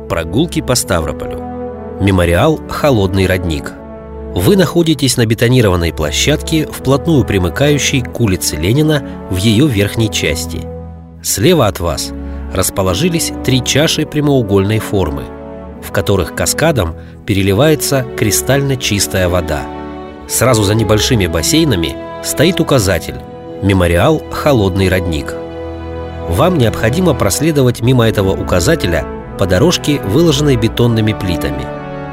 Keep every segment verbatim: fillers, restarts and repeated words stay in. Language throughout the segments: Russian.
Прогулки по Ставрополю. Мемориал «Холодный родник». Вы находитесь на бетонированной площадке, вплотную примыкающей к улице Ленина в ее верхней части. Слева от вас расположились три чаши прямоугольной формы, в которых каскадом переливается кристально чистая вода. Сразу за небольшими бассейнами стоит указатель «Мемориал «Холодный родник». Вам необходимо проследовать мимо этого указателя по дорожке, выложенной бетонными плитами.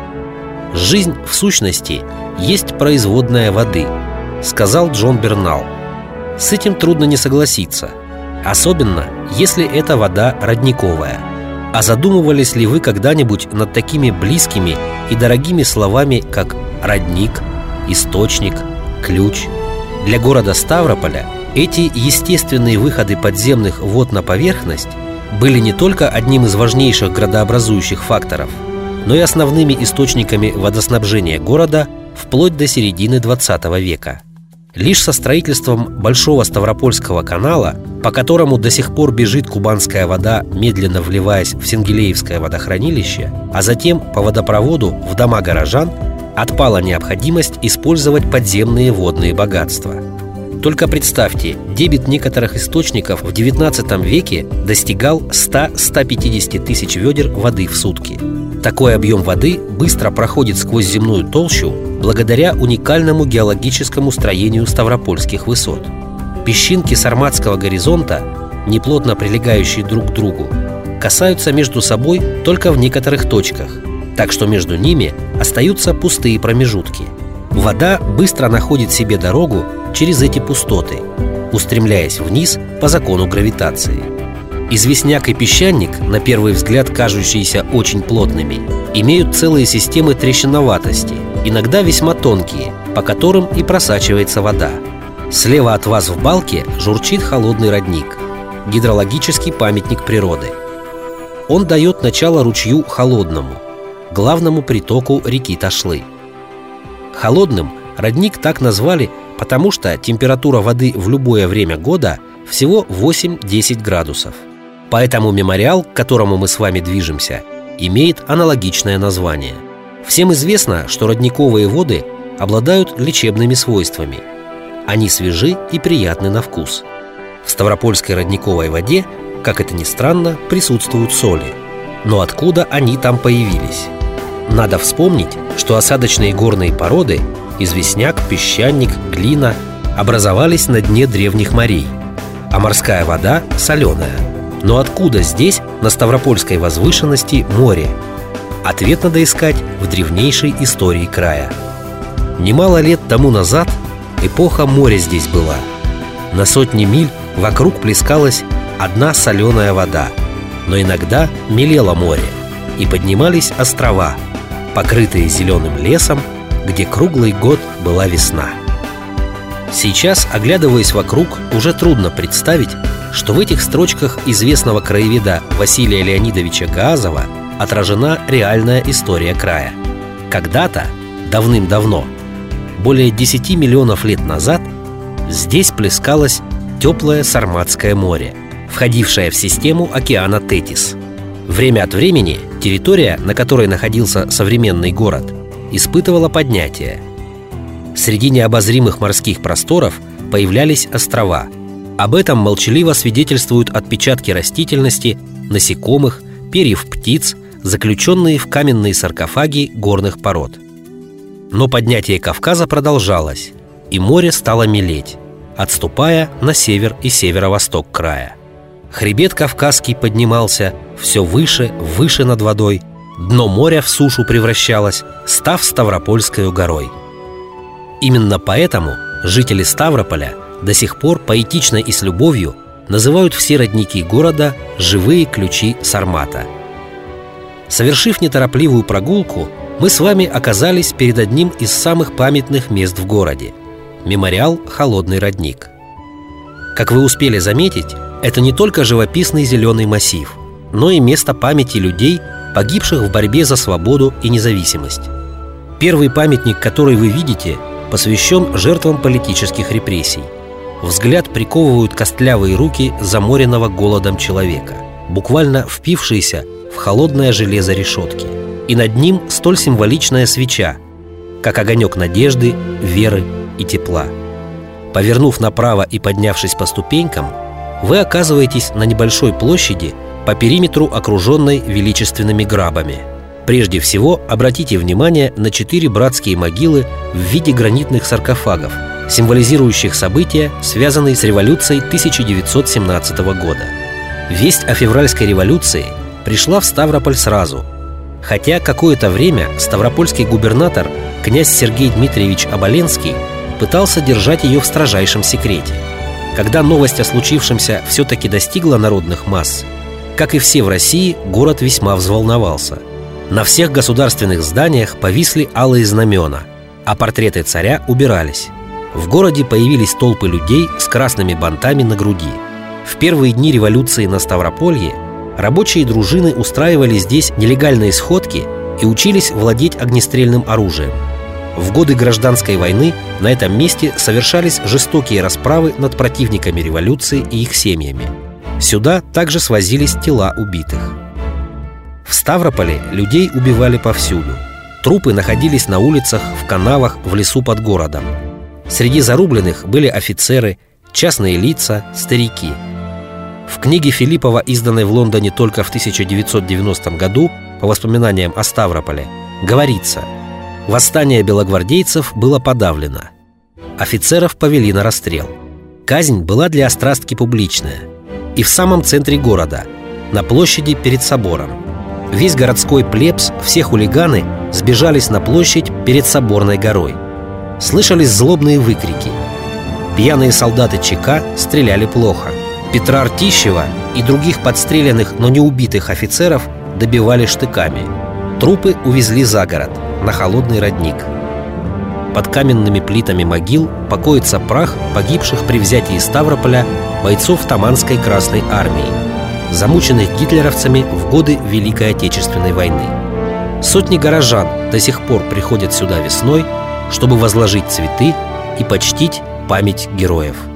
«Жизнь, в сущности, есть производная воды», — сказал Джон Бернал. С этим трудно не согласиться, особенно если эта вода родниковая. А задумывались ли вы когда-нибудь над такими близкими и дорогими словами, как «родник», «источник», «ключ»? Для города Ставрополя эти естественные выходы подземных вод на поверхность были не только одним из важнейших градообразующих факторов, но и основными источниками водоснабжения города вплоть до середины двадцатого века. Лишь со строительством Большого Ставропольского канала, по которому до сих пор бежит кубанская вода, медленно вливаясь в Сенгелеевское водохранилище, а затем по водопроводу в дома горожан, отпала необходимость использовать подземные водные богатства. Только представьте, дебит некоторых источников в девятнадцатом веке достигал ста — ста пятидесяти тысяч ведер воды в сутки. Такой объем воды быстро проходит сквозь земную толщу благодаря уникальному геологическому строению ставропольских высот. Песчинки Сарматского горизонта, неплотно прилегающие друг к другу, касаются между собой только в некоторых точках, так что между ними остаются пустые промежутки. Вода быстро находит себе дорогу через эти пустоты, устремляясь вниз по закону гравитации. Известняк и песчаник, на первый взгляд кажущиеся очень плотными, имеют целые системы трещиноватости, иногда весьма тонкие, по которым и просачивается вода. Слева от вас в балке журчит холодный родник, гидрологический памятник природы. Он дает начало ручью Холодному, главному притоку реки Ташлы. Холодным родник так назвали, потому что температура воды в любое время года всего восемь-десять градусов. Поэтому мемориал, к которому мы с вами движемся, имеет аналогичное название. Всем известно, что родниковые воды обладают лечебными свойствами. Они свежи и приятны на вкус. В ставропольской родниковой воде, как это ни странно, присутствуют соли. Но откуда они там появились? Надо вспомнить, что осадочные горные породы – известняк, песчаник, глина – образовались на дне древних морей, а морская вода – соленая. Но откуда здесь, на ставропольской возвышенности, море? Ответ надо искать в древнейшей истории края. Немало лет тому назад эпоха моря здесь была. На сотни миль вокруг плескалась одна соленая вода, но иногда мелело море, и поднимались острова, покрытые зеленым лесом, где круглый год была весна. Сейчас, оглядываясь вокруг, уже трудно представить, что в этих строчках известного краеведа Василия Леонидовича Гаазова отражена реальная история края. Когда-то, давным-давно, более десяти миллионов лет назад, здесь плескалось теплое Сарматское море, входившее в систему океана Тетис. Время от времени территория, на которой находился современный город, испытывала поднятие. Среди необозримых морских просторов появлялись острова. Об этом молчаливо свидетельствуют отпечатки растительности, насекомых, перьев птиц, заключенные в каменные саркофаги горных пород. Но поднятие Кавказа продолжалось, и море стало мелеть, отступая на север и северо-восток края. Хребет Кавказский поднимался все выше, выше над водой, дно моря в сушу превращалось, став Ставропольскою горой. Именно поэтому жители Ставрополя до сих пор поэтично и с любовью называют все родники города «живые ключи Сармата». Совершив неторопливую прогулку, мы с вами оказались перед одним из самых памятных мест в городе – мемориал «Холодный родник». Как вы успели заметить, это не только живописный зеленый массив, но и место памяти людей, погибших в борьбе за свободу и независимость. Первый памятник, который вы видите, посвящен жертвам политических репрессий. Взгляд приковывают костлявые руки заморенного голодом человека, буквально впившиеся в холодное железо решетки. И над ним столь символичная свеча, как огонек надежды, веры и тепла. Повернув направо и поднявшись по ступенькам, вы оказываетесь на небольшой площади, по периметру окруженной величественными грабами. Прежде всего, обратите внимание на четыре братские могилы в виде гранитных саркофагов, символизирующих события, связанные с революцией тысяча девятьсот семнадцатого года. Весть о февральской революции пришла в Ставрополь сразу, хотя какое-то время ставропольский губернатор князь Сергей Дмитриевич Оболенский пытался держать ее в строжайшем секрете. Когда новость о случившемся все-таки достигла народных масс, как и все в России, город весьма взволновался. На всех государственных зданиях повисли алые знамена, а портреты царя убирались. В городе появились толпы людей с красными бантами на груди. В первые дни революции на Ставрополье рабочие дружины устраивали здесь нелегальные сходки и учились владеть огнестрельным оружием. В годы гражданской войны на этом месте совершались жестокие расправы над противниками революции и их семьями. Сюда также свозились тела убитых. В Ставрополе людей убивали повсюду. Трупы находились на улицах, в канавах, в лесу под городом. Среди зарубленных были офицеры, частные лица, старики. В книге Филиппова, изданной в Лондоне только в тысяча девятьсот девяностом году, по воспоминаниям о Ставрополе, говорится: восстание белогвардейцев было подавлено. Офицеров повели на расстрел. Казнь была для острастки публичная. И в самом центре города, на площади перед собором. Весь городской плебс, все хулиганы сбежались на площадь перед Соборной горой. Слышались злобные выкрики. Пьяные солдаты ЧК стреляли плохо. Петра Артищева и других подстреленных, но не убитых офицеров добивали штыками. Трупы увезли за город, на Холодный родник. Под каменными плитами могил покоится прах погибших при взятии Ставрополя бойцов Таманской Красной армии, замученных гитлеровцами в годы Великой Отечественной войны. Сотни горожан до сих пор приходят сюда весной, чтобы возложить цветы и почтить память героев.